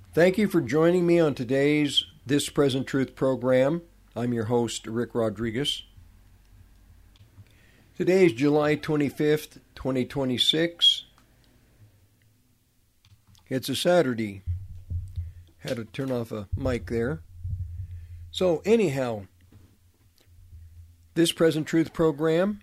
Thank you for joining me on today's This Present Truth program. I'm your host, Rick Rodriguez. Today is July 25th, 2026. It's a Saturday. Had to turn off a mic there. So anyhow, This Present Truth program,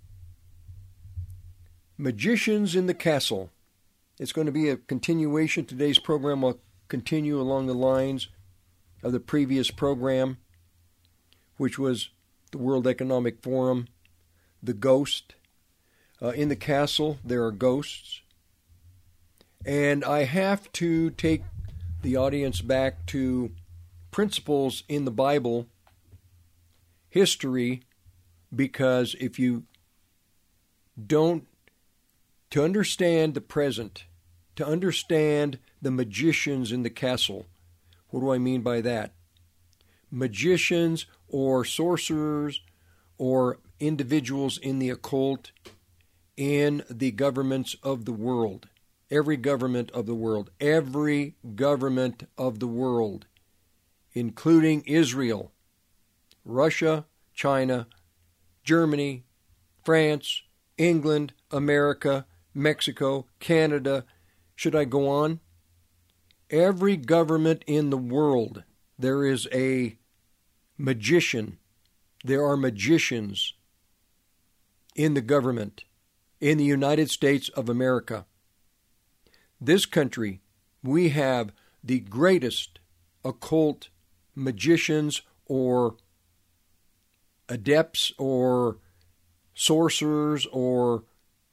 Magicians in the Castle. It's going to be a continuation. Today's program will continue along the lines of the previous program, which was the World Economic Forum, the ghost. In the castle, there are ghosts. And I have to take the audience back to principles in the Bible, history, because if you don't, to understand the present, to understand the magicians in the castle. What do I mean by that? Magicians or sorcerers or individuals in the occult in the governments of the world. Every government of the world. Every government of the world, including Israel, Russia, China, Germany, France, England, America, Mexico, Canada. Should I go on? Every government in the world, there is a magician. There are magicians in the government, in the United States of America. This country, we have the greatest occult magicians or adepts or sorcerers or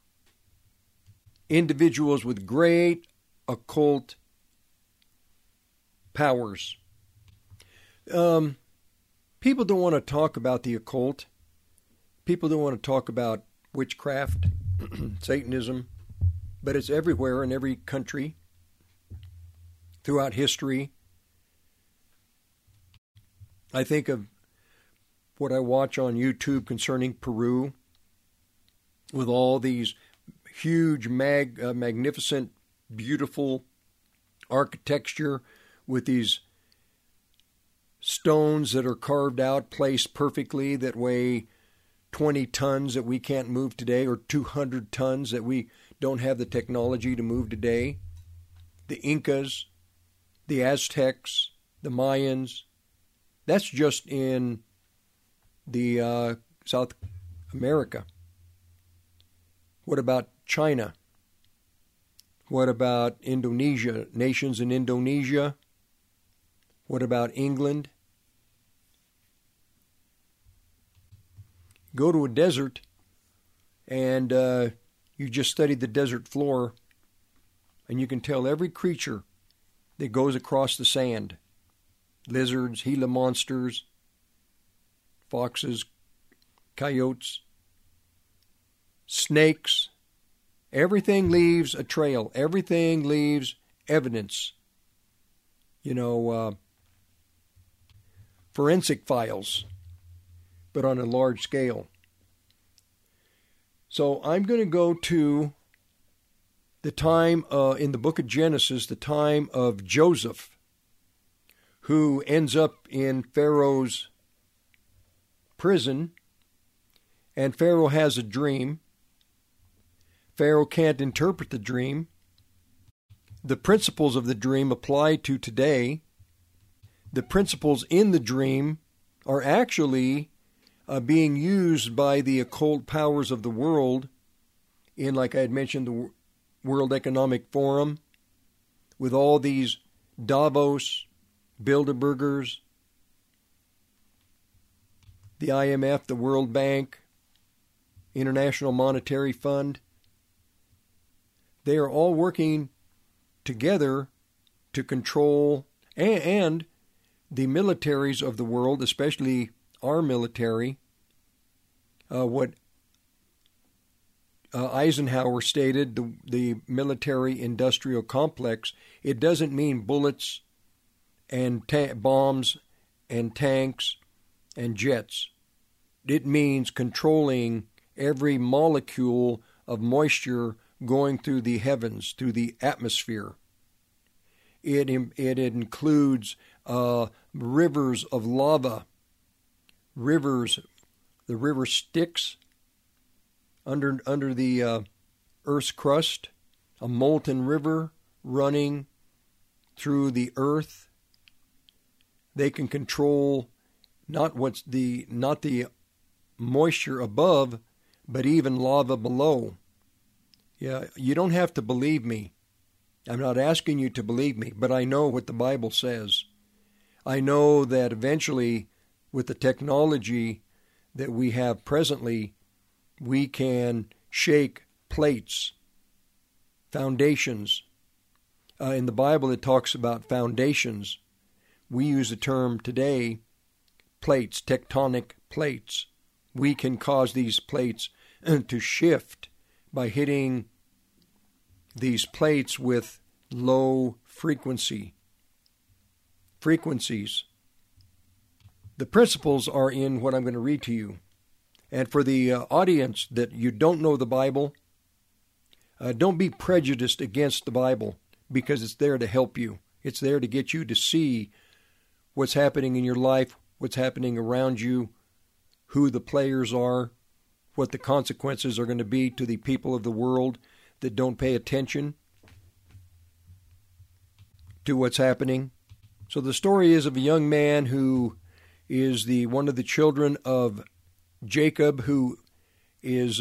individuals with great occult powers. People don't want to talk about the occult. People don't want to talk about witchcraft, Satanism, but it's everywhere in every country throughout history. I think of what I watch on YouTube concerning Peru with all these huge, magnificent, beautiful architecture with these stones that are carved out, placed perfectly, that weigh 20 tons that we can't move today, or 200 tons that we don't have the technology to move today. The Incas, the Aztecs, the Mayans. That's just in the South America. What about China? What about Indonesia? Nations in Indonesia? What about England? Go to a desert and you just study the desert floor and you can tell every creature that goes across the sand. Lizards, Gila monsters, foxes, coyotes, snakes. Everything leaves a trail. Everything leaves evidence. Forensic files, but on a large scale. So I'm going to go to the time in the book of Genesis, the time of Joseph, who ends up in Pharaoh's prison, and Pharaoh has a dream. Pharaoh can't interpret the dream. The principles of the dream apply to today. The principles in the dream are actually being used by the occult powers of the world in, like I had mentioned, the World Economic Forum, with all these Davos, Bilderbergers, the IMF, the World Bank, International Monetary Fund. They are all working together to control, and the militaries of the world, especially our military, what Eisenhower stated, the military-industrial complex, it doesn't mean bullets and bombs and tanks and jets. It means controlling every molecule of moisture going through the heavens, through the atmosphere. It includes rivers of lava, rivers, the river Styx under the Earth's crust, a molten river running through the earth. They can control not the moisture above, but even lava below. Yeah, you don't have to believe me. I'm not asking you to believe me, but I know what the Bible says. I know that eventually, with the technology that we have presently, we can shake plates, foundations. In the Bible, it talks about foundations. We use the term today, plates, tectonic plates. We can cause these plates to shift by hitting these plates with low frequencies. The principles are in what I'm going to read to you. And for the audience that you don't know the Bible, don't be prejudiced against the Bible, because it's there to help you. It's there to get you to see what's happening in your life, what's happening around you, who the players are, what the consequences are going to be to the people of the world that don't pay attention to what's happening. So the story is of a young man who is one of the children of Jacob, who is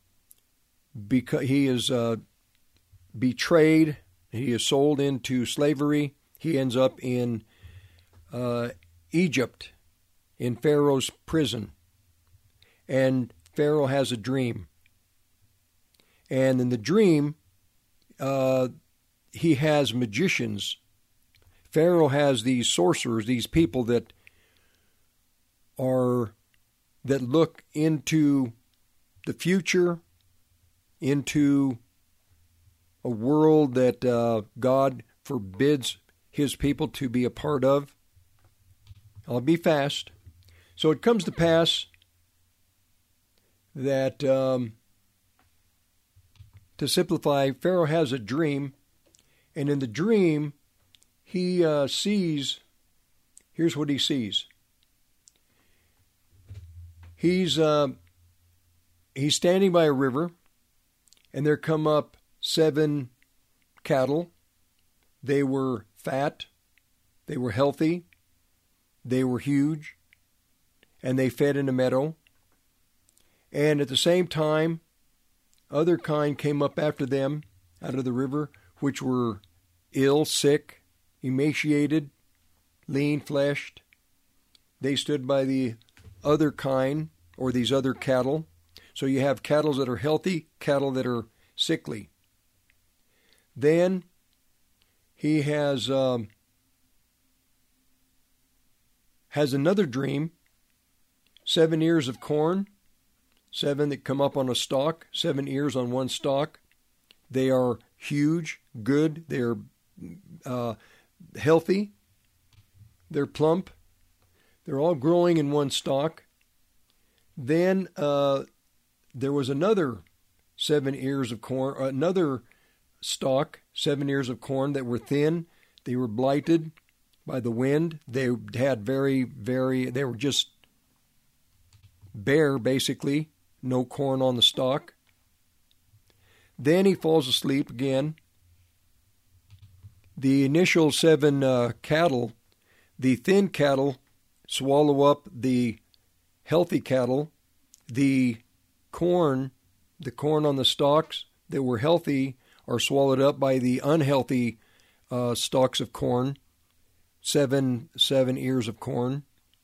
betrayed. He is sold into slavery. He ends up in Egypt, in Pharaoh's prison. And Pharaoh has a dream. And in the dream, he has magicians. Pharaoh has these sorcerers, these people that look into the future, into a world that God forbids his people to be a part of. I'll be fast. So it comes to pass that, to simplify, Pharaoh has a dream, and in the dream, he sees, here's what he sees. He's standing by a river, and there come up 7 cattle. They were fat, they were healthy, they were huge, and they fed in a meadow. And at the same time, other kind came up after them out of the river, which were ill, sick, emaciated, lean-fleshed. They stood by the other kind, or these other cattle. So you have cattle that are healthy, cattle that are sickly. Then he has another dream, 7 ears of corn, 7 that come up on a stalk, 7 ears on one stalk. They are huge, good, they're healthy, they're plump, they're all growing in one stalk. Then there was another 7 ears of corn, another stalk, 7 ears of corn that were thin. They were blighted by the wind. They had they were just bare, basically, no corn on the stalk. Then he falls asleep again. The initial 7 cattle, the thin cattle, swallow up the healthy cattle. The corn on the stalks that were healthy are swallowed up by the unhealthy stalks of corn. 7 ears of corn.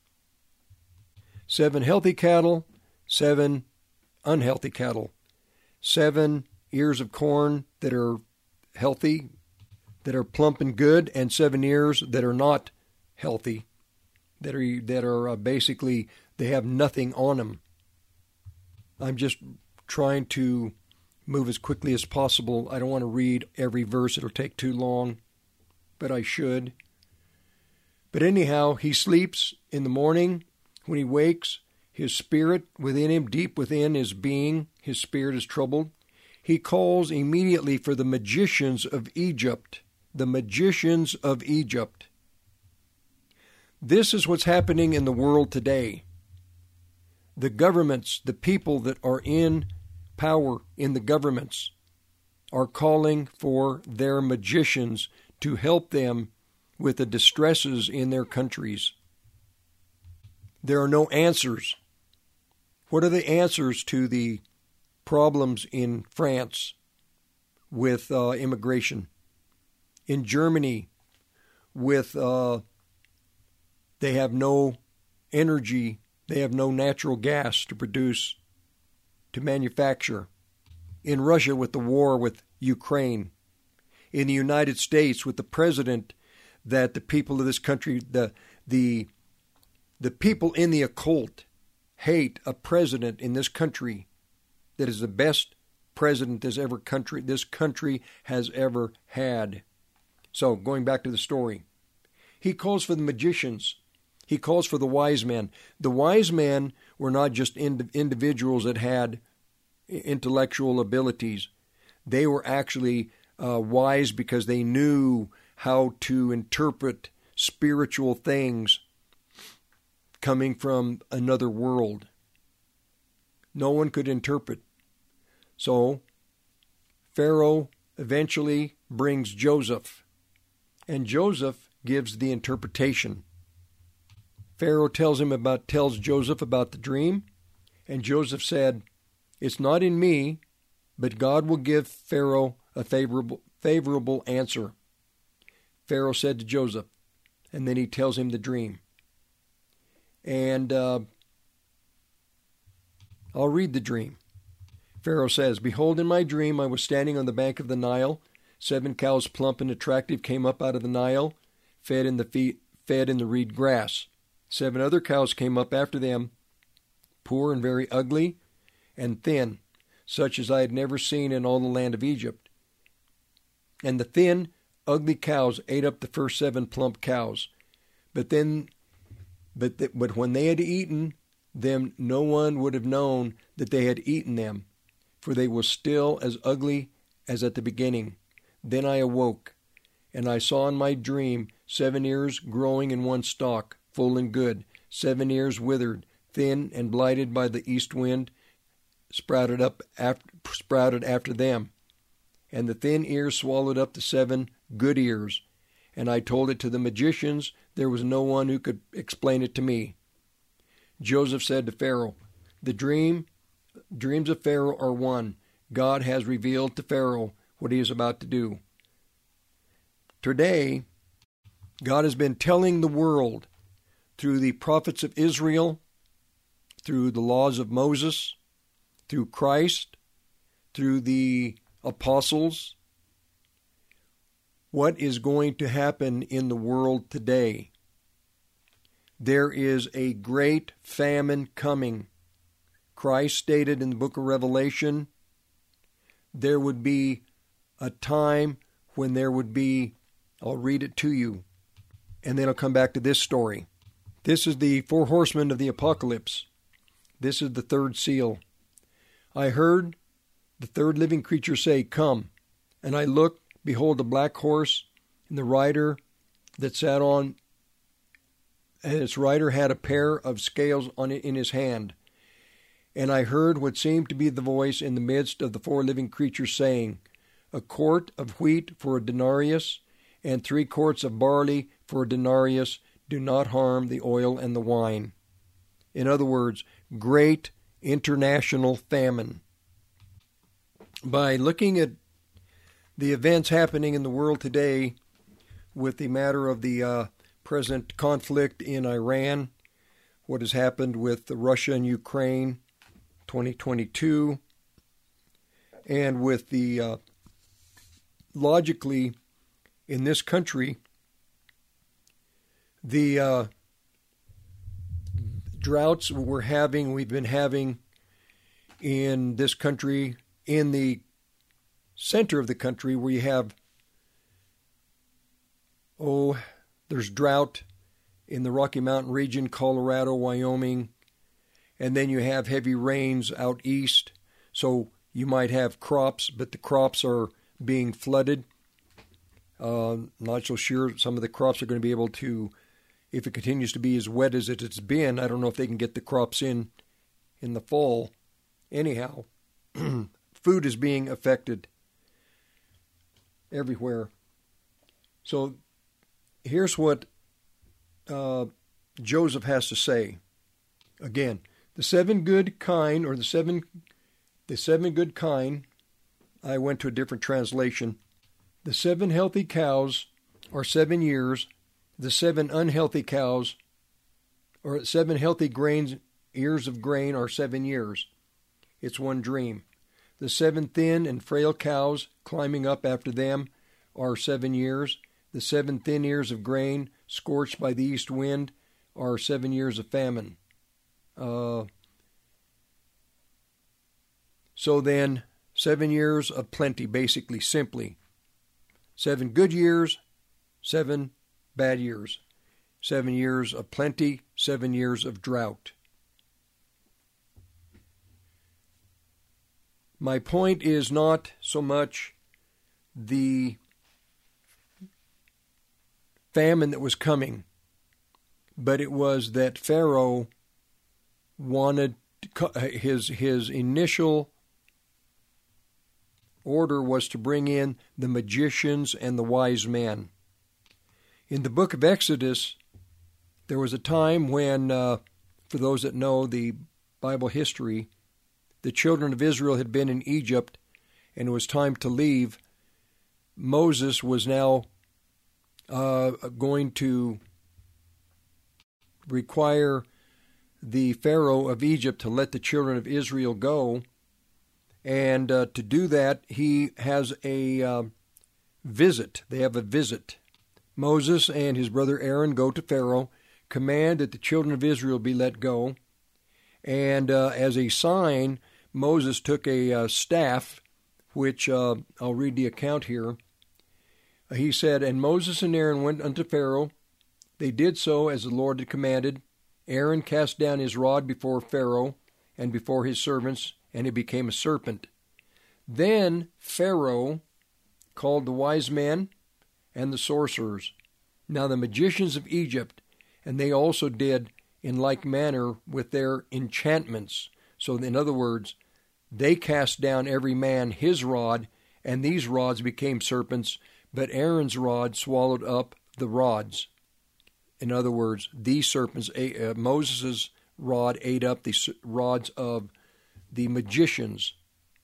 7 healthy cattle, 7 unhealthy cattle. 7 ears of corn that are healthy, that are plump and good, and 7 ears that are not healthy, that are basically, they have nothing on them. I'm just trying to move as quickly as possible. I don't want to read every verse. It'll take too long, but I should. But anyhow, he sleeps in the morning. When he wakes, his spirit within him, deep within his being, his spirit is troubled. He calls immediately for the magicians of Egypt. the magicians of Egypt. This is what's happening in the world today. The governments, the people that are in power in the governments, are calling for their magicians to help them with the distresses in their countries. There are no answers. What are the answers to the problems in France with immigration? In Germany, with they have no energy, they have no natural gas to produce, to manufacture. In Russia, with the war with Ukraine. In the United States, with the president that the people of this country, the people in the occult hate a president in this country that is the best president this country has ever had. So, going back to the story, he calls for the magicians. He calls for the wise men. The wise men were not just individuals that had intellectual abilities. They were actually wise because they knew how to interpret spiritual things coming from another world. No one could interpret. So Pharaoh eventually brings Joseph, and Joseph gives the interpretation. Pharaoh tells Joseph about the dream, and Joseph said, "It's not in me, but God will give Pharaoh a favorable answer." Pharaoh said to Joseph, and then he tells him the dream. And I'll read the dream. Pharaoh says, "Behold, in my dream I was standing on the bank of the Nile. 7 cows, plump and attractive, came up out of the Nile, fed in the reed grass. 7 other cows came up after them, poor and very ugly and thin, such as I had never seen in all the land of Egypt. And the thin, ugly cows ate up the first 7 plump cows. But when they had eaten them, no one would have known that they had eaten them, for they were still as ugly as at the beginning. Then I awoke, and I saw in my dream 7 ears growing in one stalk, full and good, 7 ears withered, thin and blighted by the east wind, sprouted after them. And the thin ears swallowed up the 7 good ears. And I told it to the magicians. There was no one who could explain it to me." Joseph said to Pharaoh, "The dreams of Pharaoh are one. God has revealed to Pharaoh what he is about to do." Today, God has been telling the world through the prophets of Israel, through the laws of Moses, through Christ, through the apostles, what is going to happen in the world today. There is a great famine coming. Christ stated in the book of Revelation, there would be a time when there would be, I'll read it to you, and then I'll come back to this story. This is the 4 horsemen of the apocalypse. This is the 3rd seal. I heard the 3rd living creature say, "Come." And I looked, behold, a black horse, and the rider that sat on, and its rider had a pair of scales in his hand. And I heard what seemed to be the voice in the midst of the 4 living creatures saying, "A quart of wheat for a denarius, and 3 quarts of barley for a denarius. Do not harm the oil and the wine." In other words, great international famine. By looking at the events happening in the world today with the matter of the present conflict in Iran, what has happened with Russia and Ukraine, 2022, and with the logically in this country, the droughts we've been having in this country, in the center of the country, where you have, there's drought in the Rocky Mountain region, Colorado, Wyoming, and then you have heavy rains out east, so you might have crops, but the crops are being flooded. Not so sure some of the crops are going to be able to, if it continues to be as wet as it's been, I don't know if they can get the crops in the fall. Anyhow, food is being affected everywhere. So here's what Joseph has to say. Again, the seven good kine, or the seven good kine, I went to a different translation. The 7 healthy cows are 7 years. The 7 unhealthy cows, or 7 healthy ears of grain are 7 years. It's one dream. The 7 thin and frail cows climbing up after them are 7 years. The 7 thin ears of grain scorched by the east wind are 7 years of famine. So then, 7 years of plenty, basically, simply. 7 good years, 7 bad years. 7 years of plenty, 7 years of drought. My point is not so much the famine that was coming, but it was that Pharaoh wanted his initial order was to bring in the magicians and the wise men. In the book of Exodus, there was a time when, for those that know the Bible history, the children of Israel had been in Egypt and it was time to leave. Moses was now going to require the Pharaoh of Egypt to let the children of Israel go. And to do that, he has a visit. They have a visit. Moses and his brother Aaron go to Pharaoh, command that the children of Israel be let go. And as a sign, Moses took a staff, which I'll read the account here. He said, "And Moses and Aaron went unto Pharaoh. They did so as the Lord had commanded. Aaron cast down his rod before Pharaoh and before his servants, and it became a serpent. Then Pharaoh called the wise men and the sorcerers, now the magicians of Egypt, and they also did in like manner with their enchantments." So in other words, they cast down every man his rod, and these rods became serpents, but Aaron's rod swallowed up the rods. In other words, these serpents, Moses' rod ate up the rods of the magicians.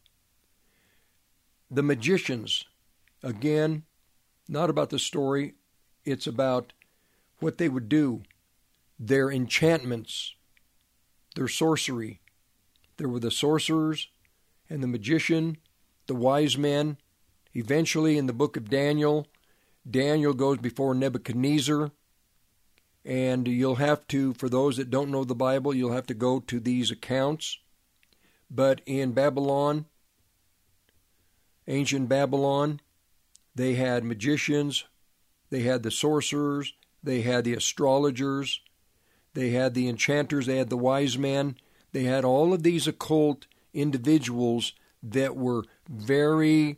The magicians, again, not about the story, it's about what they would do, their enchantments, their sorcery. There were the sorcerers and the magician, the wise men. Eventually, in the book of Daniel, Daniel goes before Nebuchadnezzar, and you'll have to, for those that don't know the Bible, you'll have to go to these accounts. But in Babylon, ancient Babylon, they had magicians, they had the sorcerers, they had the astrologers, they had the enchanters, they had the wise men, they had all of these occult individuals that were very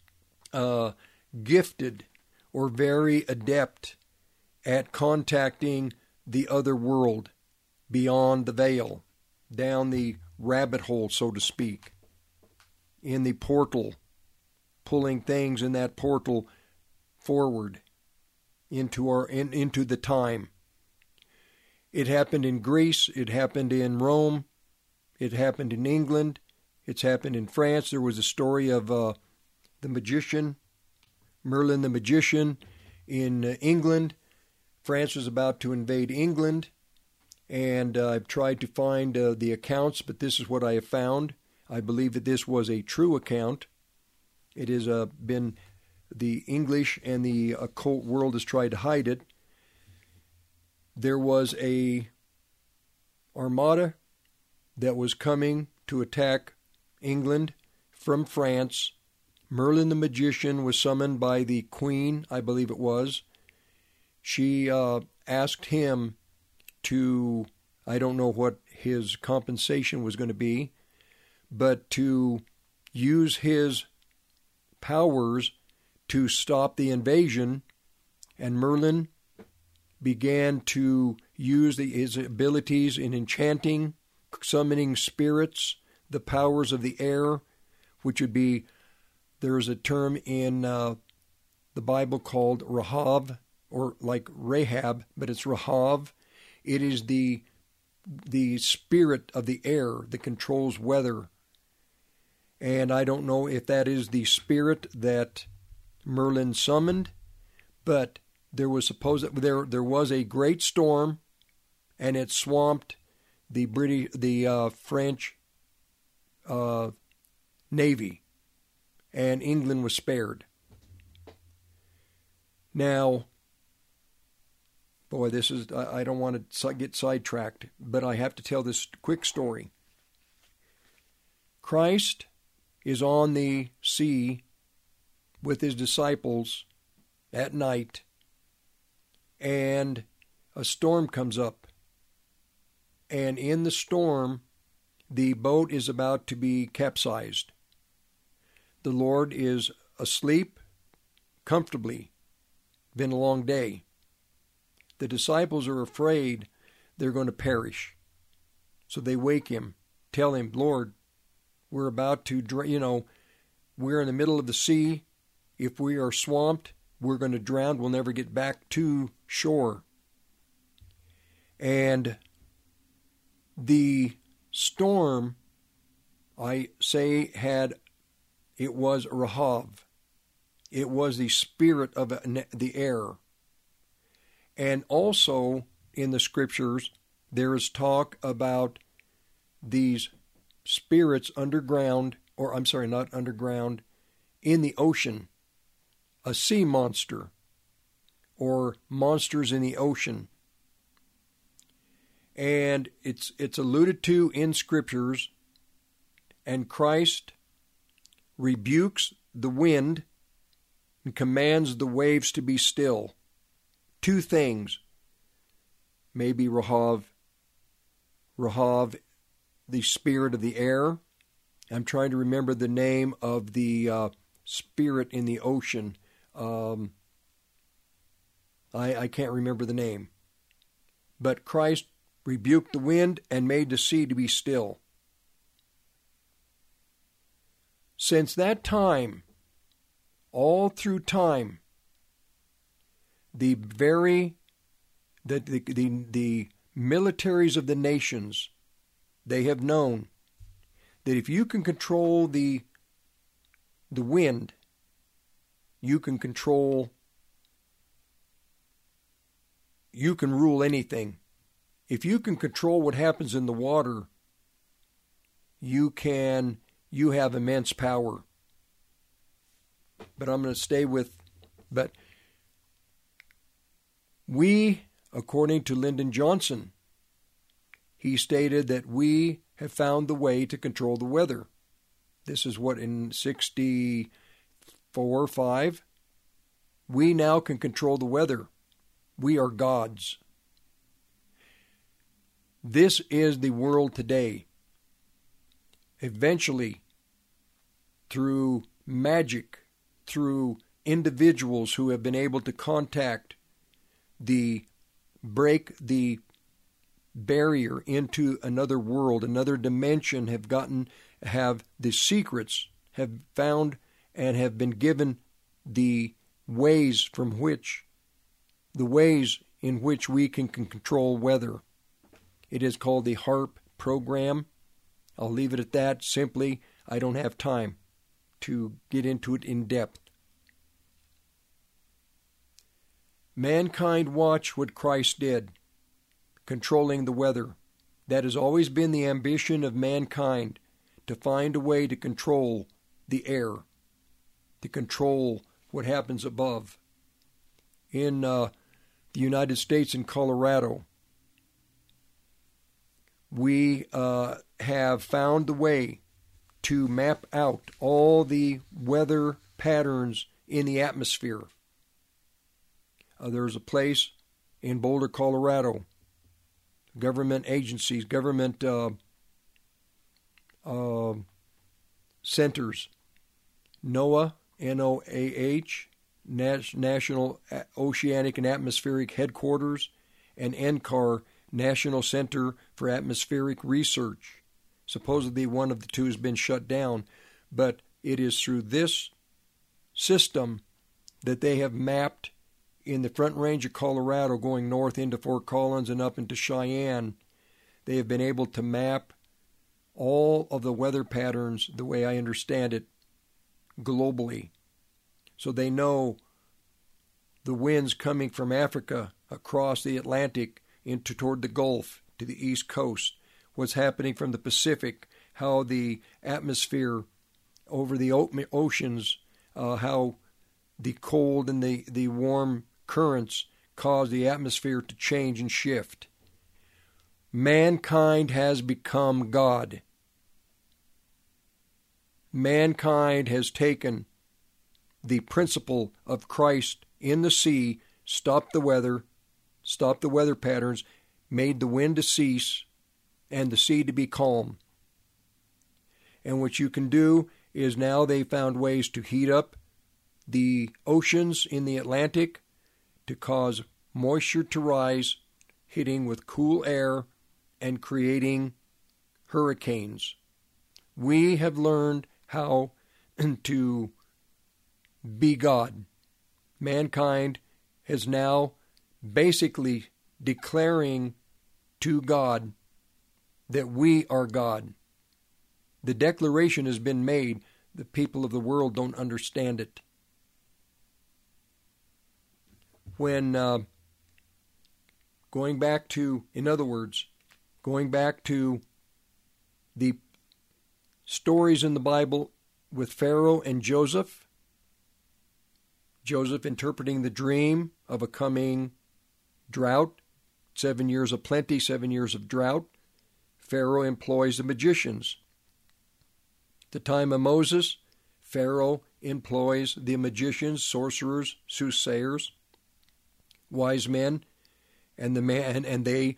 gifted or very adept at contacting the other world beyond the veil, down the rabbit hole, so to speak, in the portal, pulling things in that portal forward into the time. It happened in Greece, it happened in Rome, it happened in England, it's happened in France. There was a story of the magician, Merlin the magician, in England. France was about to invade England, and I've tried to find the accounts, but this is what I have found. I believe that this was a true account. It has been the English and the occult world has tried to hide it. There was a armada that was coming to attack England from France. Merlin the magician was summoned by the Queen, I believe it was. She asked him to, I don't know what his compensation was going to be, but to use his powers to stop the invasion, and Merlin began to use his abilities in enchanting, summoning spirits, the powers of the air, which would be, there's a term in the Bible called Rahav, or like Rahab, but it's Rahav. It is the spirit of the air that controls weather. And I don't know if that is the spirit that Merlin summoned, but there was there was a great storm, and it swamped the French Navy, and England was spared. Now, boy, this is, I don't want to get sidetracked, but I have to tell this quick story. Christ is on the sea with his disciples at night, and a storm comes up. And in the storm, the boat is about to be capsized. The Lord is asleep comfortably. Been a long day. The disciples are afraid they're going to perish. So they wake him, tell him, Lord, we're about to, we're in the middle of the sea. If we are swamped, we're going to drown. We'll never get back to shore. And the storm, I say, it was Rahav. It was the spirit of the air. And also in the scriptures, there is talk about these spirits underground, or I'm sorry, not underground, in the ocean, a sea monster, or monsters in the ocean. And it's alluded to in scriptures, and Christ rebukes the wind and commands the waves to be still. Two things. Maybe Rahav, the spirit of the air. I'm trying to remember the name of the spirit in the ocean. I can't remember the name. But Christ rebuked the wind and made the sea to be still. Since that time, all through time, the militaries of the nations, they have known that if you can control the wind, you can rule anything. If you can control what happens in the water, you have immense power. But I'm going to stay with, but we, according to Lyndon Johnson, he stated that we have found the way to control the weather. This is what, in 64 or 5, we now can control the weather. We are gods. This is the world today. Eventually, through magic, through individuals who have been able to break the barrier into another world, another dimension, have the secrets, have found and have been given the ways in which we can control weather. It is called the HAARP program. I'll leave it at that. Simply, I don't have time to get into it in depth. Mankind watch what Christ did, controlling the weather. That has always been the ambition of mankind, to find a way to control the air, to control what happens above. In the United States, in Colorado, we have found the way to map out all the weather patterns in the atmosphere. There's a place in Boulder, Colorado, government agencies, government centers, NOAA, NOAH, National Oceanic and Atmospheric Headquarters, and NCAR, National Center for Atmospheric Research. Supposedly one of the two has been shut down, but it is through this system that they have mapped in the Front Range of Colorado going north into Fort Collins and up into Cheyenne. They have been able to map all of the weather patterns, the way I understand it, globally. So they know the winds coming from Africa across the Atlantic into toward the Gulf to the East Coast, what's happening from the Pacific, how the atmosphere over the oceans, how the cold and the warm currents cause the atmosphere to change and shift. Mankind has become God. Mankind has taken the principle of Christ in the sea, stopped the weather patterns, made the wind to cease and the sea to be calm. And what you can do is now they found ways to heat up the oceans in the Atlantic to cause moisture to rise, hitting with cool air and creating hurricanes. We have learned how to be God. Mankind is now basically declaring to God that we are God. The declaration has been made. The people of the world don't understand it. When going back to the stories in the Bible with Pharaoh and Joseph interpreting the dream of a coming drought, 7 years of plenty, 7 years of drought. Pharaoh employs the magicians. At the time of Moses, Pharaoh employs the magicians, sorcerers, soothsayers, wise men, and they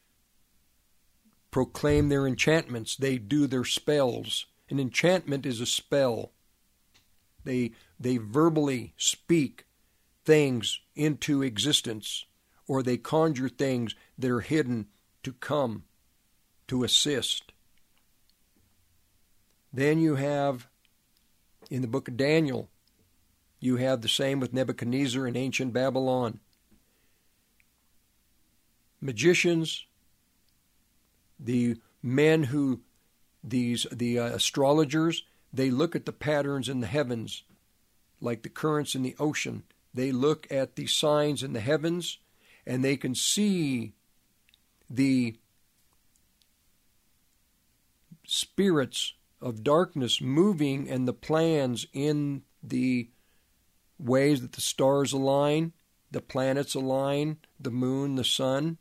proclaim their enchantments. They do their spells. An enchantment is a spell. They verbally speak things into existence, or they conjure things that are hidden to come to assist. Then you have, in the book of Daniel, you have the same with Nebuchadnezzar in ancient Babylon. Magicians, the astrologers, they look at the patterns in the heavens, like the currents in the ocean. They look at the signs in the heavens, and they can see the spirits of darkness moving and the plans in the ways that the stars align, the planets align, the moon, the sun.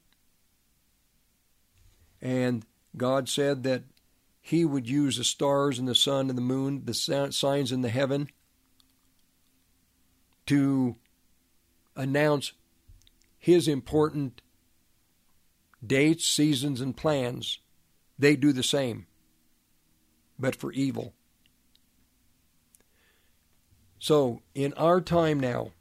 And God said that He would use the stars and the sun and the moon, the signs in the heaven, to announce His important dates, seasons, and plans. They do the same, but for evil. So, in our time now,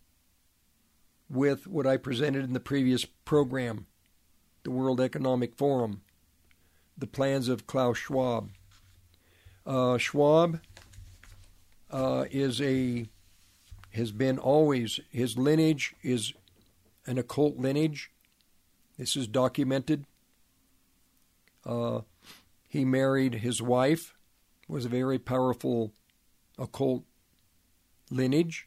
with what I presented in the previous program, the World Economic Forum, the plans of Klaus Schwab. Schwab has been always, his lineage is an occult lineage. This is documented. He married his wife, was a very powerful occult lineage.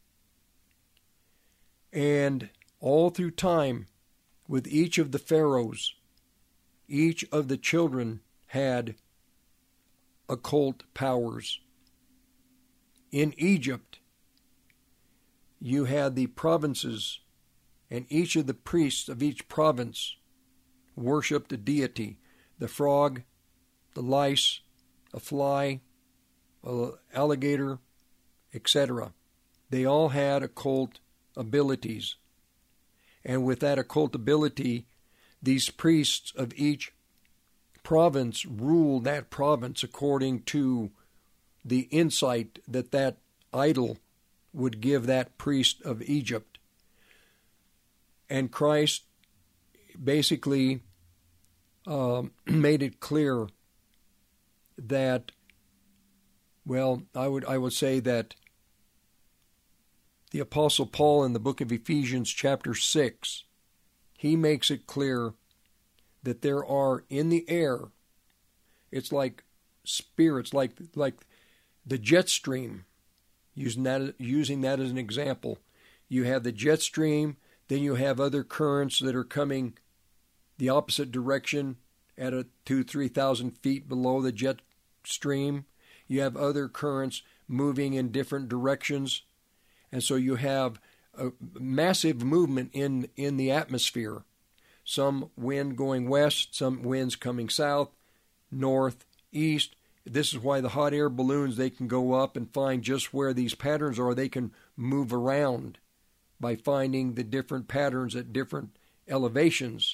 And all through time, with each of the pharaohs, each of the children had occult powers. In Egypt, you had the provinces, and each of the priests of each province worshipped a deity. The frog, the lice, a fly, an alligator, etc. They all had occult abilities. And with that occult ability, these priests of each province ruled that province according to the insight that idol would give that priest of Egypt. And Christ basically made it clear that, well, I would say that the Apostle Paul in the book of Ephesians chapter 6, he makes it clear that there are in the air, it's like spirits, like the jet stream, using that as an example. You have the jet stream, then you have other currents that are coming the opposite direction at 2,000-3,000 feet below the jet stream. You have other currents moving in different directions. And so you have a massive movement in the atmosphere. Some wind going west, some winds coming south, north, east. This is why the hot air balloons, they can go up and find just where these patterns are. They can move around by finding the different patterns at different elevations.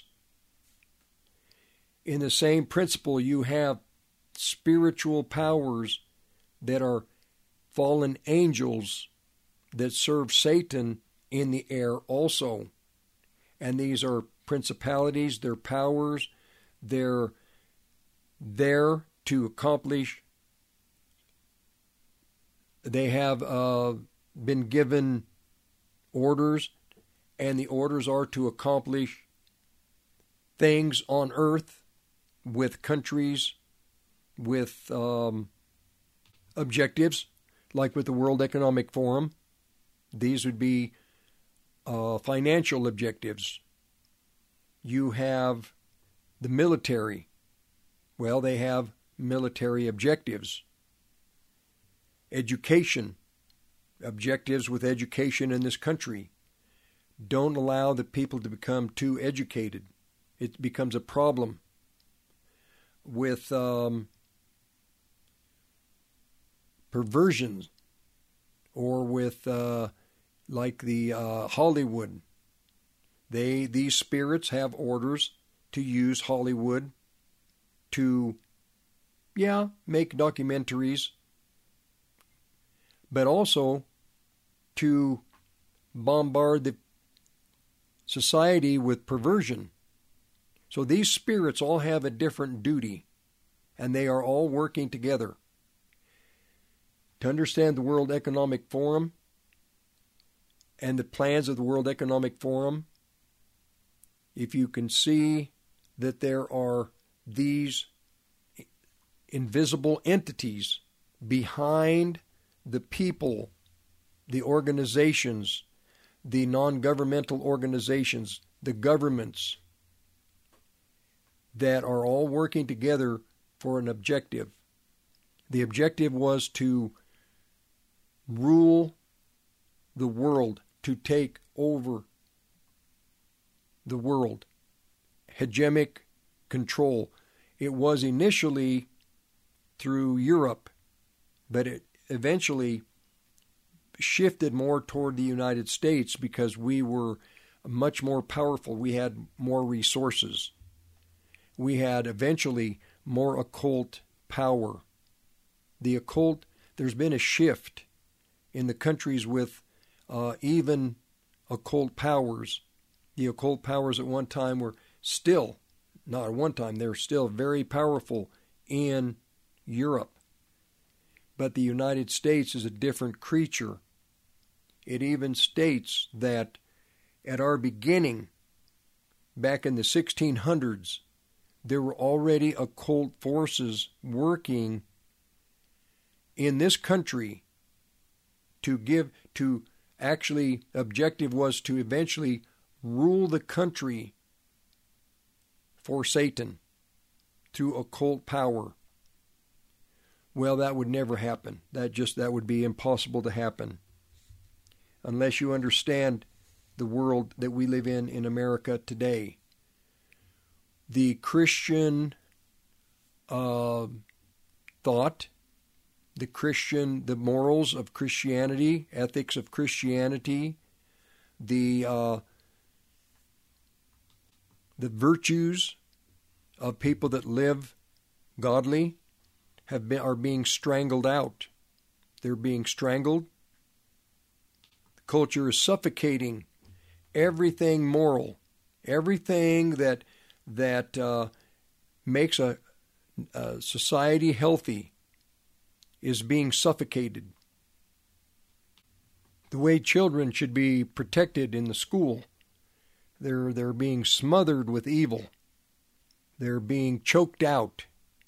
In the same principle, you have spiritual powers that are fallen angels that serve Satan in the air also. And these are principalities, they're powers, they're there to accomplish. They have been given orders, and the orders are to accomplish things on earth with countries, with objectives, like with the World Economic Forum. These would be financial objectives. You have the military. Well, they have military objectives. Education, objectives with education in this country. Don't allow the people to become too educated. It becomes a problem. With perversions, or with like the Hollywood. These spirits have orders to use Hollywood to, make documentaries, but also to bombard the society with perversion. So these spirits all have a different duty, and they are all working together. To understand the World Economic Forum and the plans of the World Economic Forum, if you can see that there are these invisible entities behind the people, the organizations, the non-governmental organizations, the governments, that are all working together for an objective. The objective was to rule the world, to take over the world. Hegemonic control. It was initially through Europe, but it eventually shifted more toward the United States because we were much more powerful. We had more resources. We had eventually more occult power. The occult, there's been a shift in the countries with even occult powers. The occult powers at one time were still, not at one time, they're still very powerful in Europe. But the United States is a different creature. It even states that at our beginning, back in the 1600s, there were already occult forces working in this country objective was to eventually rule the country for Satan through occult power. Well, that would never happen. That would be impossible to happen unless you understand the world that we live in America today. The Christian thought, the morals of Christianity, ethics of Christianity, the virtues of people that live godly are being strangled out. They're being strangled culture is suffocating everything moral, everything that makes a society healthy is being suffocated. The way children should be protected in the school, they're being smothered with evil. They're being choked out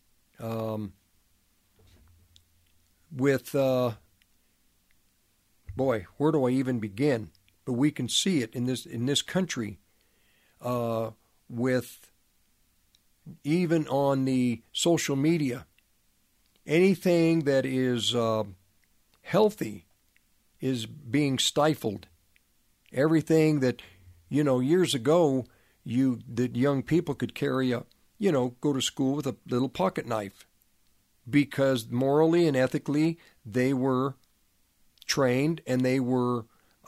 with boy, where do I even begin? But we can see it in this country with even on the social media. Anything that is healthy is being stifled. Everything that, years ago, that young people could carry go to school with a little pocket knife because morally and ethically they were trained and they were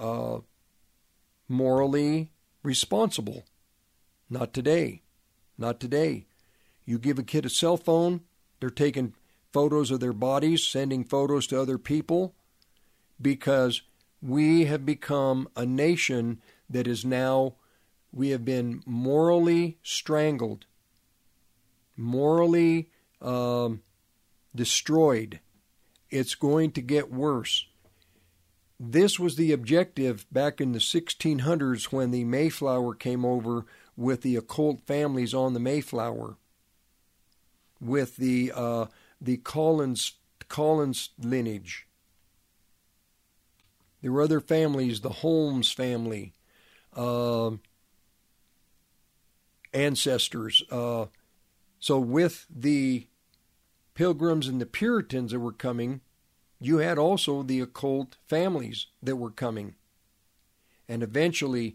morally responsible. Not today. Not today. You give a kid a cell phone, they're taking photos of their bodies, sending photos to other people, because we have become a nation that is now, we have been morally strangled, morally destroyed. It's going to get worse. This was the objective back in the 1600s when the Mayflower came over with the occult families on the Mayflower, with the Collins lineage. There were other families, the Holmes family, ancestors. So with the Pilgrims and the Puritans that were coming, you had also the occult families that were coming. And eventually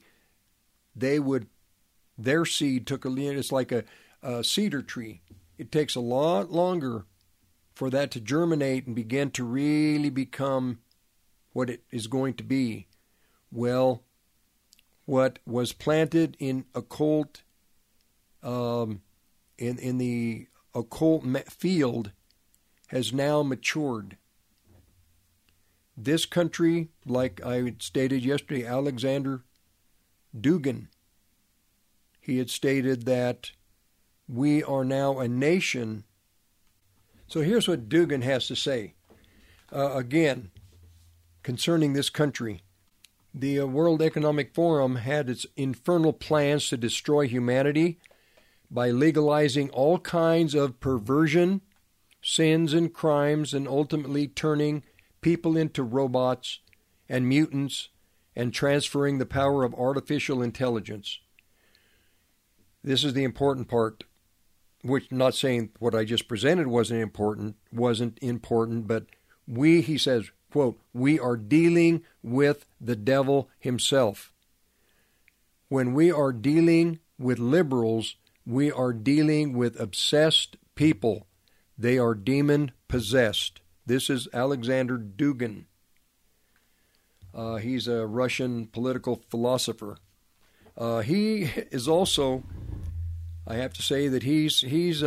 their seed took it's like a cedar tree. It takes a lot longer for that to germinate and begin to really become what it is going to be. Well, what was planted in occult, in the occult field has now matured. This country, like I stated yesterday, Alexander Dugin, he had stated that we are now a nation. So here's what Dugin has to say. Again, concerning this country, the World Economic Forum had its infernal plans to destroy humanity by legalizing all kinds of perversion, sins, and crimes, and ultimately turning people into robots and mutants and transferring the power of artificial intelligence. This is the important part, which not saying what I just presented wasn't important, but he says, quote, we are dealing with the devil himself. When we are dealing with liberals, we are dealing with obsessed people. They are demon-possessed. This is Alexander Dugin. He's a Russian political philosopher. He is also, I have to say that he's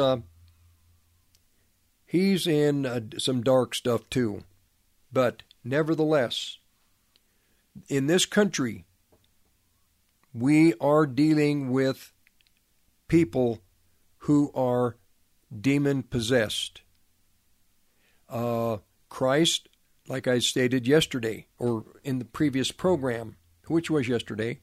in some dark stuff too. But nevertheless, in this country, we are dealing with people who are demon-possessed. Christ, like I stated yesterday, or in the previous program, which was yesterday,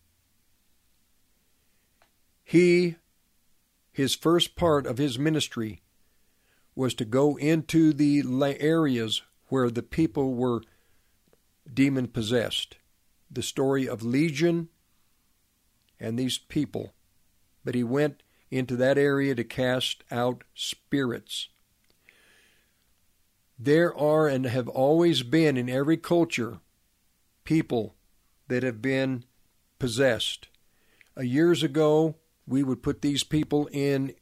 his first part of his ministry was to go into the areas where the people were demon-possessed. The story of Legion and these people. But he went into that area to cast out spirits. There are and have always been in every culture people that have been possessed. Years ago, we would put these people in,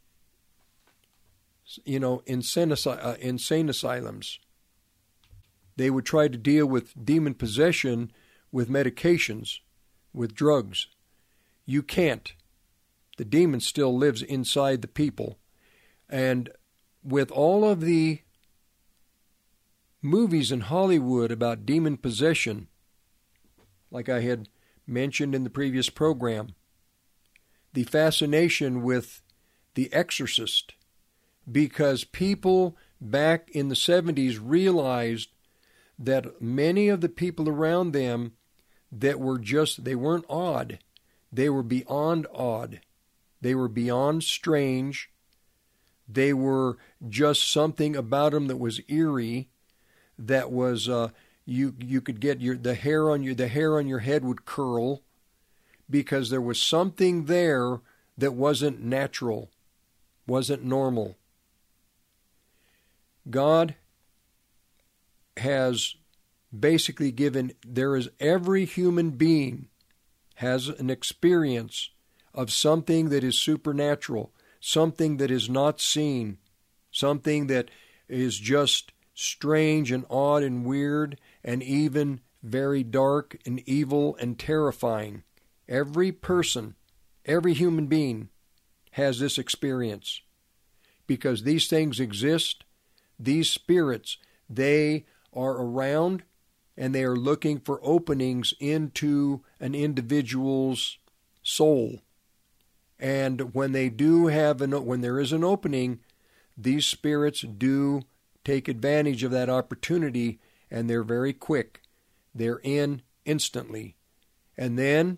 insane asylums. They would try to deal with demon possession with medications, with drugs. You can't. The demon still lives inside the people. And with all of the movies in Hollywood about demon possession, like I had mentioned in the previous program, the fascination with The Exorcist, because people back in the 70s realized that many of the people around them that were they weren't odd, they were beyond odd. They were beyond strange. They were just something about them that was eerie, that was you could get the hair on your head would curl, because there was something there that wasn't natural, wasn't normal. God has basically every human being has an experience of something that is supernatural, something that is not seen, something that is just strange and odd and weird and even very dark and evil and terrifying. Every person, every human being has this experience, because these things exist. These spirits, they are around, and they are looking for openings into an individual's soul. And when when there is an opening, these spirits do take advantage of that opportunity, and they're very quick. They're in instantly. And then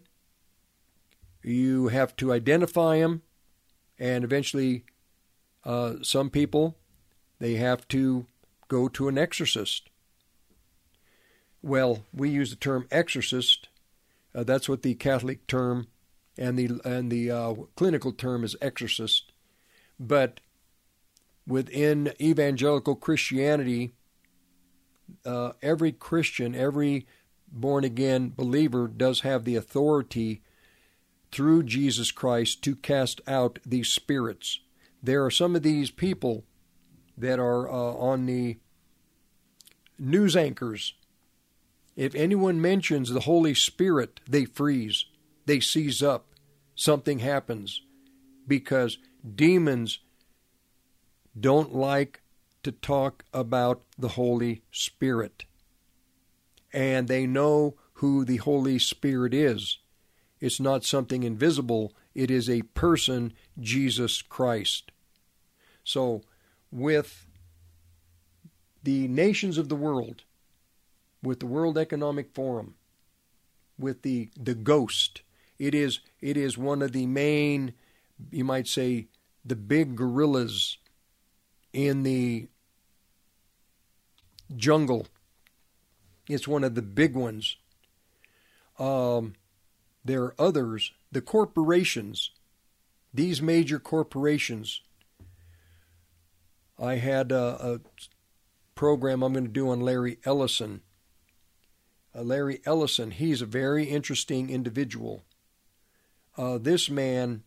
you have to identify them, and eventually some people, they have to go to an exorcist. Well, we use the term exorcist. That's what the Catholic term and the clinical term is exorcist. But within evangelical Christianity, every Christian, every born-again believer does have the authority through Jesus Christ to cast out these spirits. There are some of these people that are on the news anchors. If anyone mentions the Holy Spirit, they freeze. They seize up. Something happens, because demons don't like to talk about the Holy Spirit. And they know who the Holy Spirit is. It's not something invisible. It is a person, Jesus Christ. So, with the nations of the world, with the World Economic Forum, with the ghost, it is one of the main, you might say, the big gorillas in the jungle. It's one of the big ones. There are others, the corporations, these major corporations. I had a program I'm going to do on Larry Ellison. Larry Ellison, he's a very interesting individual. This man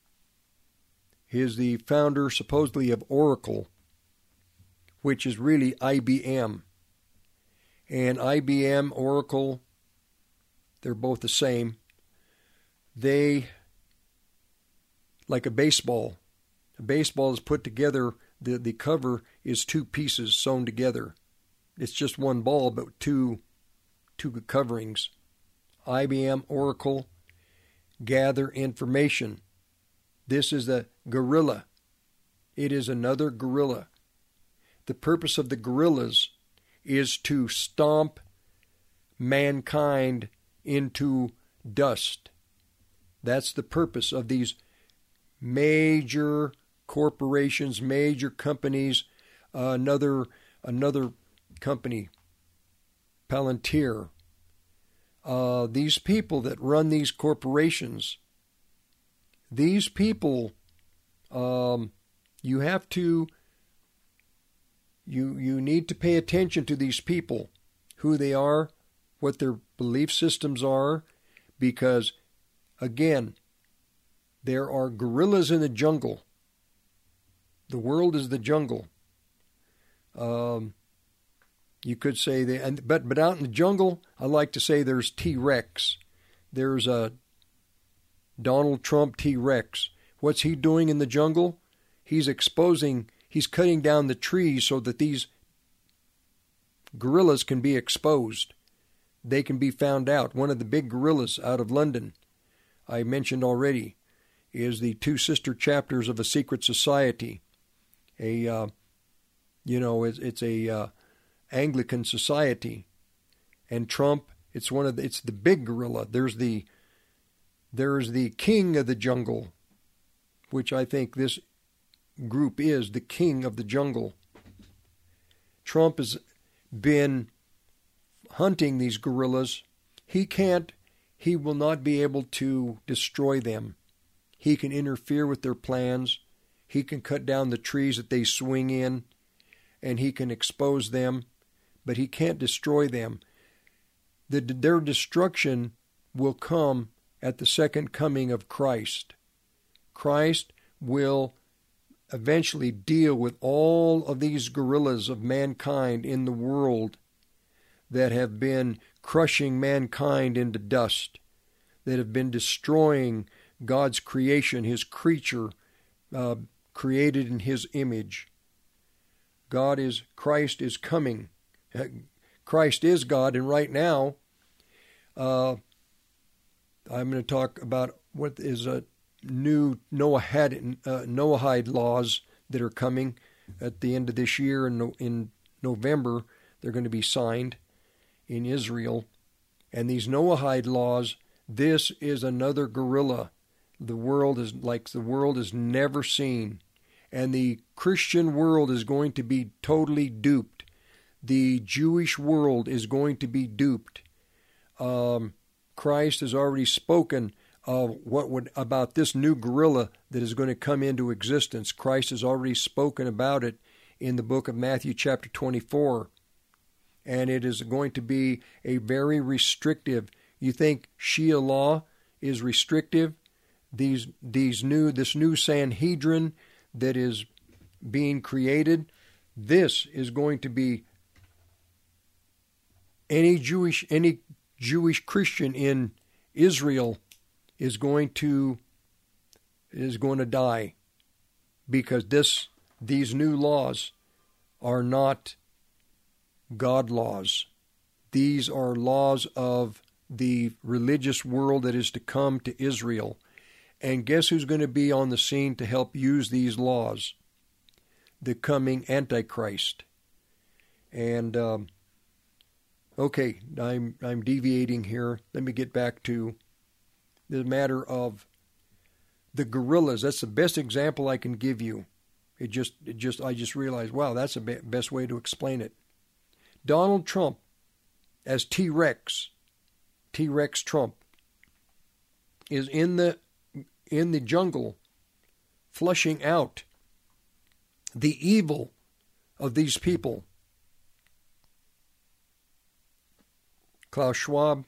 is the founder, supposedly, of Oracle, which is really IBM. And IBM, Oracle, they're both the same. They, like a baseball is put together, the cover is two pieces sewn together. It's just one ball, but two coverings. IBM, Oracle, gather information. This is a gorilla. It is another gorilla. The purpose of the gorillas is to stomp mankind into dust. That's the purpose of these major corporations, major companies. Another company, Palantir. These people that run these corporations, these people, you need to pay attention to these people, who they are, what their belief systems are, because, again, there are gorillas in the jungle. The world is the jungle. You could say but out in the jungle, I like to say there's T-Rex. There's a Donald Trump T-Rex. What's he doing in the jungle? He's cutting down the trees so that these gorillas can be exposed. they can be found out. One of the big guerrillas out of London, I mentioned already, is the two sister chapters of a secret society. It's a Anglican society, and Trump. It's the big gorilla. There's the king of the jungle, which I think this group is the king of the jungle. Trump has been hunting these guerrillas. He will not be able to destroy them. He can interfere with their plans. He can cut down the trees that they swing in, and he can expose them, but he can't destroy them. Their destruction will come at the second coming of Christ. Christ will eventually deal with all of these guerrillas of mankind in the world that have been crushing mankind into dust, that have been destroying God's creation, His creature, created in His image. Christ is coming. Christ is God, and right now, I'm going to talk about what is a new Noahide laws that are coming at the end of this year. In November, they're going to be signed in Israel. And these Noahide laws, this is another gorilla. The world is never seen. And the Christian world is going to be totally duped. The Jewish world is going to be duped. Christ has already spoken of about this new gorilla that is going to come into existence. Christ has already spoken about it in the book of Matthew chapter 24. And it is going to be a very restrictive. You think Shia law is restrictive? This new Sanhedrin that is being created, this is going to be any Jewish Christian in Israel is going to die, because these new laws are not God laws. These are laws of the religious world that is to come to Israel. And guess who's going to be on the scene to help use these laws? The coming Antichrist. And okay, I'm deviating here. Let me get back to the matter of the guerrillas. That's the best example I can give you. I just realized, wow, that's the best way to explain it. Donald Trump as T-Rex Trump is in the jungle flushing out the evil of these people. Klaus Schwab,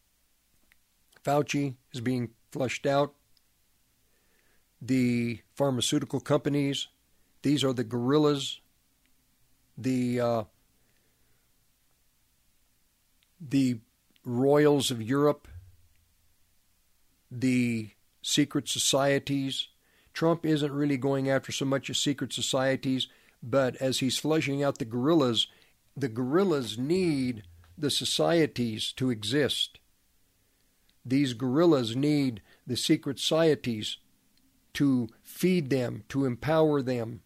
Fauci is being flushed out. The pharmaceutical companies, these are the guerrillas. The royals of Europe, the secret societies. Trump isn't really going after so much as secret societies, but as he's flushing out the guerrillas need the societies to exist. These guerrillas need the secret societies to feed them, to empower them.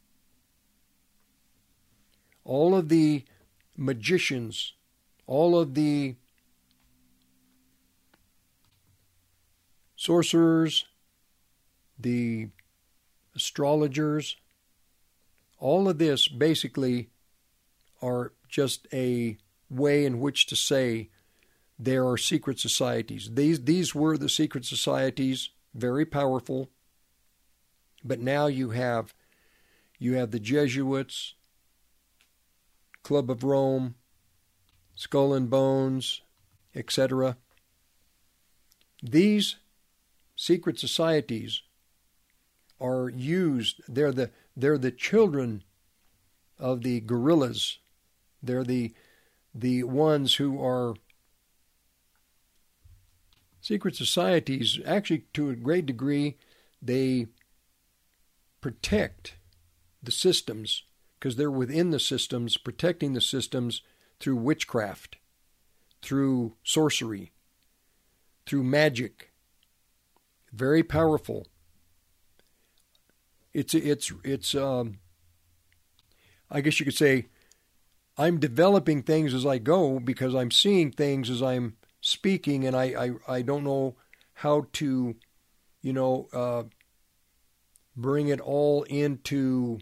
All of the magicians, all of the sorcerers, the astrologers, all of this basically are just a way in which to say there are secret societies. These were the secret societies, very powerful, but now you have the Jesuits, Club of Rome, Skull and Bones, etc. These secret societies are used. They're the children of the guerrillas. They're the ones who are secret societies. Actually, to a great degree, they protect the systems because they're within the systems, protecting the systems through witchcraft, through sorcery, through magic. Very powerful. It's I guess you could say I'm developing things as I go because I'm seeing things as I'm speaking, and I don't know how to, bring it all into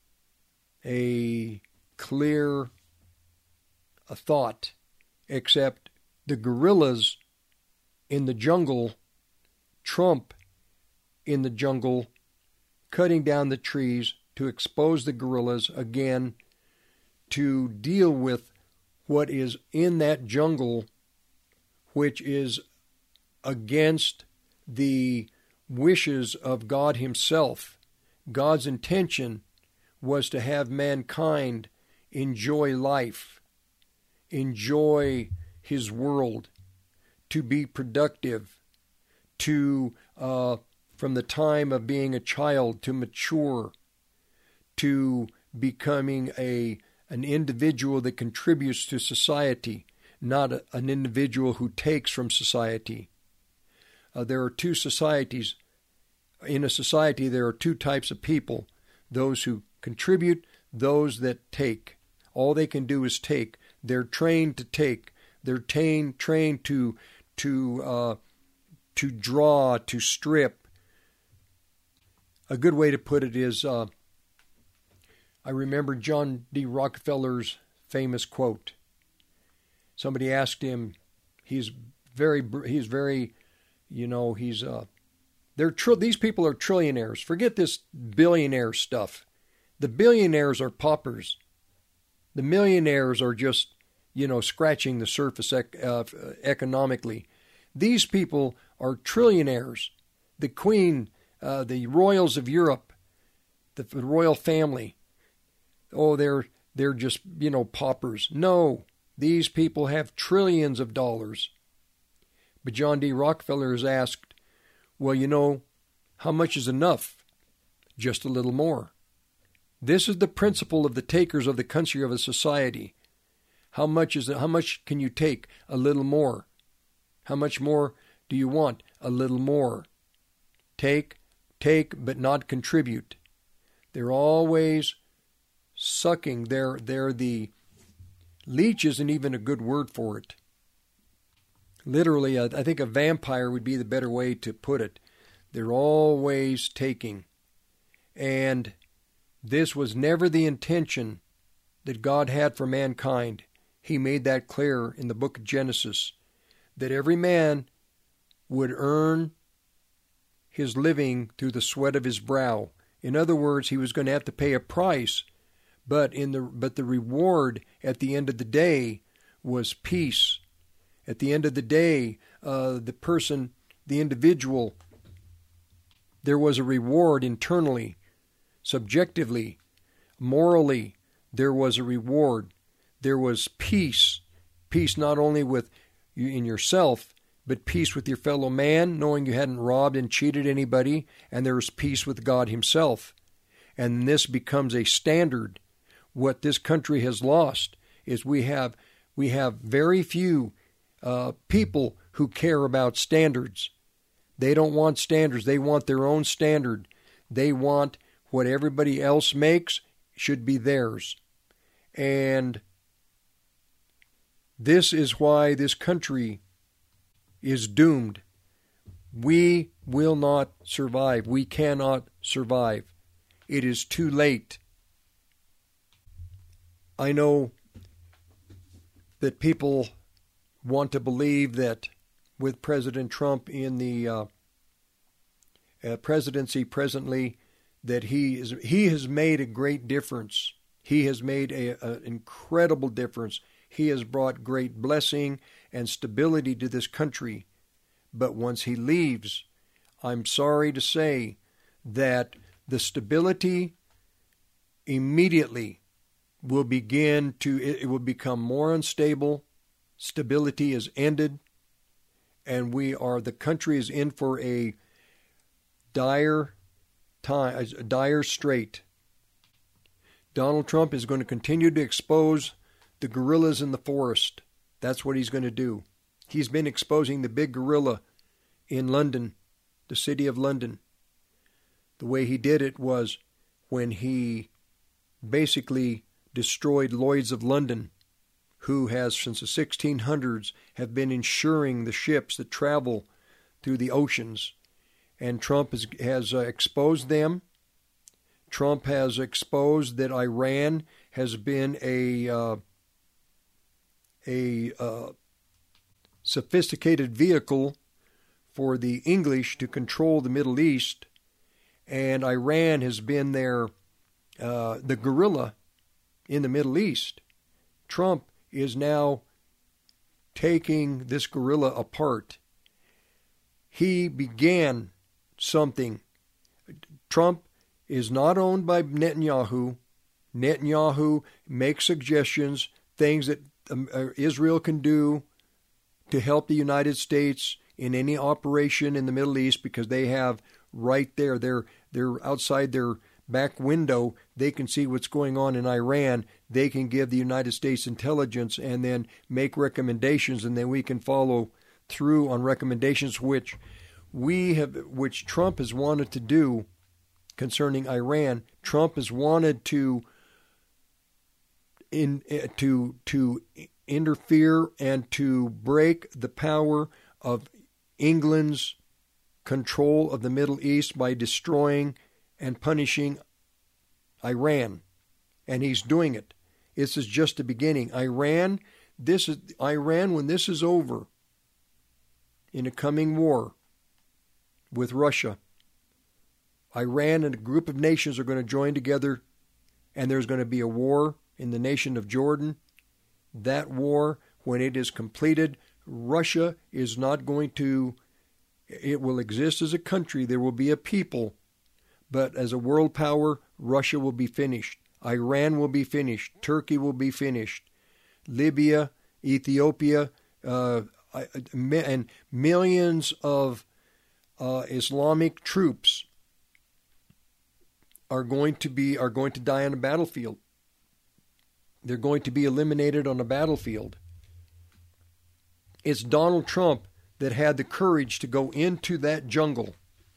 a clear thought, except the gorillas in the jungle, Trump in the jungle, cutting down the trees to expose the gorillas again, to deal with what is in that jungle, which is against the wishes of God Himself. God's intention was to have mankind enjoy life, enjoy His world, to be productive, to from the time of being a child to mature, to becoming an individual that contributes to society, not an individual who takes from society. There are two societies. In a society, there are two types of people: those who contribute, those that take. All they can do is take. They're trained to take. They're trained to draw, to strip. A good way to put it is, I remember John D. Rockefeller's famous quote. Somebody asked him, these people are trillionaires. Forget this billionaire stuff. The billionaires are paupers. The millionaires are just, scratching the surface economically. These people are trillionaires. The Queen, the royals of Europe, the royal family. Oh, they're just, paupers. No, these people have trillions of dollars. But John D. Rockefeller is asked, well, how much is enough? Just a little more. This is the principle of the takers of the country of a society. How much can you take? A little more. How much more do you want? A little more. Take, but not contribute. They're always sucking. They're the leech isn't even a good word for it. Literally, I think a vampire would be the better way to put it. They're always taking. And this was never the intention that God had for mankind. He made that clear in the book of Genesis, that every man would earn his living through the sweat of his brow. In other words, he was going to have to pay a price, but the reward at the end of the day was peace. At the end of the day, the individual, there was a reward internally, subjectively, morally. There was a reward. There was peace. Peace not only in yourself, but peace with your fellow man, knowing you hadn't robbed and cheated anybody, and there was peace with God Himself. And this becomes a standard. What this country has lost is we have very few people who care about standards. They don't want standards. They want their own standard. They want what everybody else makes should be theirs. And this is why this country is doomed. We will not survive. We cannot survive. It is too late. I know that people want to believe that with President Trump in the presidency presently, that he has made a great difference. He has made an incredible difference. He has brought great blessing and stability to this country. But once he leaves, I'm sorry to say that the stability immediately will it will become more unstable. Stability is ended, and the country is in for a dire time, a dire strait. Donald Trump is going to continue to expose the gorillas in the forest. That's what he's going to do. He's been exposing the big gorilla in London, the city of London. The way he did it was when he basically destroyed Lloyd's of London, who has, since the 1600s, have been insuring the ships that travel through the oceans. And Trump has exposed them. Trump has exposed that Iran has been a sophisticated vehicle for the English to control the Middle East, and Iran has been the gorilla in the Middle East. Trump is now taking this gorilla apart. He began something. Trump is not owned by Netanyahu. Netanyahu makes suggestions, things that Israel can do to help the United States in any operation in the Middle East, because they have right there, they're outside their back window, they can see what's going on in Iran. They can give the United States intelligence and then make recommendations, and then we can follow through on recommendations which Trump has wanted to do concerning Iran. Trump has wanted to interfere and to break the power of England's control of the Middle East by destroying and punishing Iran. And he's doing it. This is just the beginning. Iran, when this is over, in a coming war with Russia, Iran and a group of nations are going to join together, and there's going to be a war in the nation of Jordan. That war, when it is completed, Russia is not going to, it will exist as a country, there will be a people, but as a world power, Russia will be finished. Iran will be finished. Turkey will be finished. Libya, Ethiopia, and millions of Islamic troops are going to die on a battlefield. They're going to be eliminated on a battlefield. It's Donald Trump that had the courage to go into that jungle.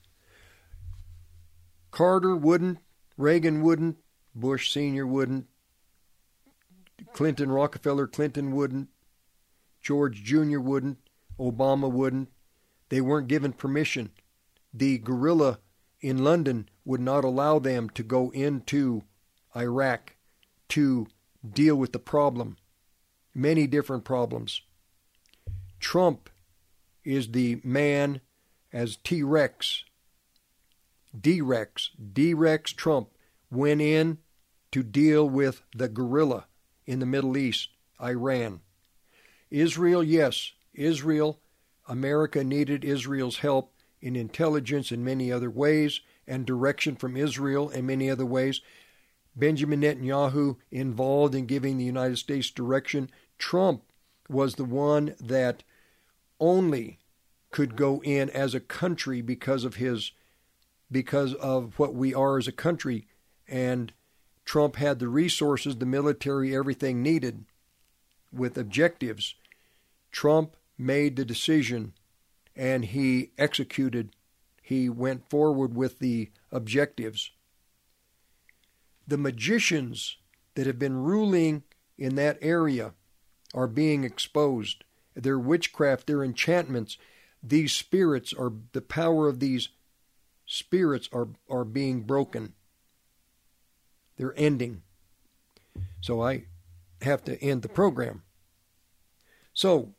Carter wouldn't, Reagan wouldn't, Bush Sr. wouldn't, Clinton wouldn't, George Jr. wouldn't, Obama wouldn't. They weren't given permission. The guerrilla in London would not allow them to go into Iraq to deal with the problem. Many different problems. Trump is the man as T-Rex. D-Rex Trump went in to deal with the guerrilla in the Middle East, Iran. Israel, yes, America needed Israel's help in intelligence in many other ways, and direction from Israel in many other ways. Benjamin Netanyahu involved in giving the United States direction. Trump was the one that only could go in as a country because of what we are as a country, and Trump had the resources, the military, everything needed with objectives. Trump made the decision and he executed. He went forward with the objectives. The magicians that have been ruling in that area are being exposed. Their witchcraft, their enchantments, these spirits are, the power of these spirits are being broken. They're ending. So I have to end the program. So,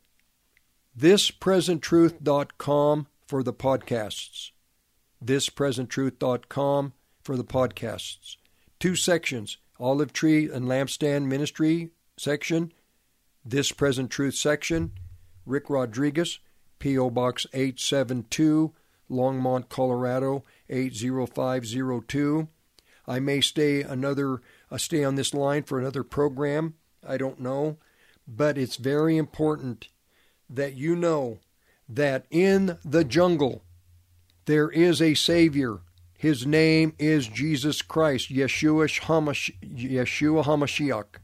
thispresenttruth.com for the podcasts. Thispresenttruth.com for the podcasts. 2 sections, Olive Tree and Lampstand Ministry section, This Present Truth section, Rick Rodriguez, P.O. Box 872, Longmont, Colorado 80502. I may stay on this line for another program. I don't know. But it's very important that you know that in the jungle there is a Savior. His name is Jesus Christ, Yeshua HaMashiach.